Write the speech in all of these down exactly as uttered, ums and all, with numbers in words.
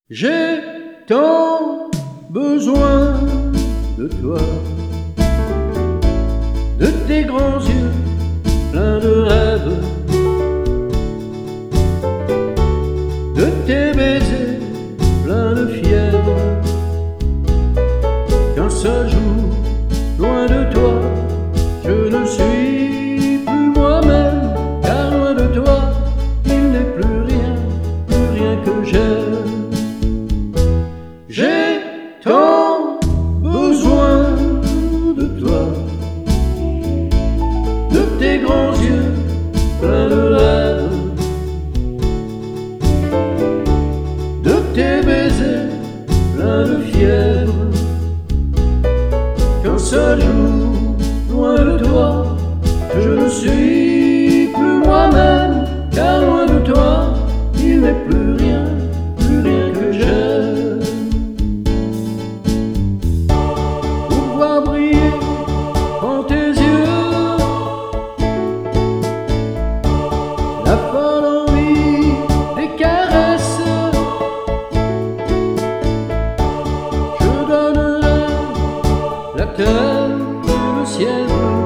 J'ai tant besoin de toi, de tes grands yeux pleins de rêves, de tes baisers pleins de fièvre, qu'un seul jour, loin de toi, je ne suis plus moi-même, car loin de toi, il n'est plus rien, plus rien que j'aime. J'ai tant besoin de toi, de tes grands yeux pleins de rêves, de tes baisers pleins de fièvre, qu'un seul jour, loin de toi, je ne suis plus moi-même, car loin de toi, il n'est plus rien, plus rien que j'aime. Briller en tes yeux la folle envie des caresses, je donnerai la terre et le ciel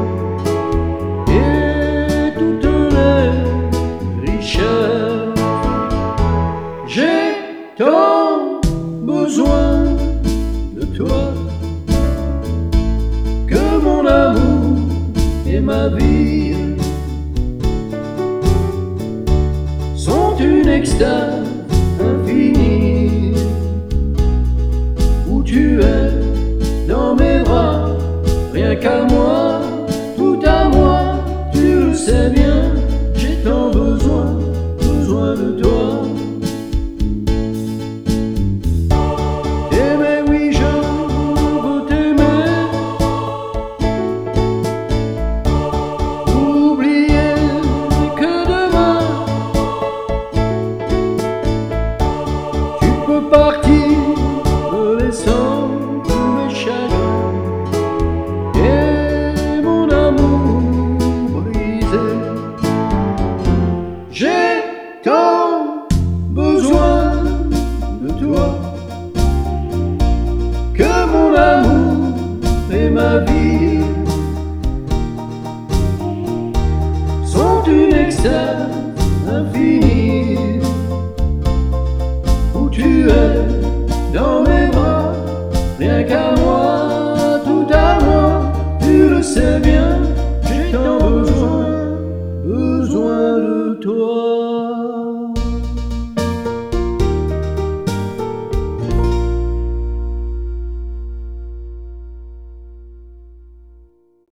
et toutes les richesses. J'ai tant besoin de toi que mon amour et ma vie sont une extase infinie, où tu es dans mes bras, rien qu'à moi, tout à moi, tu le sais bien, j'ai tant besoin, besoin de toi. Partir, me laissant tous mes chagrins et mon amour brisé. J'ai tant besoin de toi que mon amour et ma vie sont une extase infinie, où tu es dans mes bras, rien qu'à moi, tout à moi, tu le sais bien.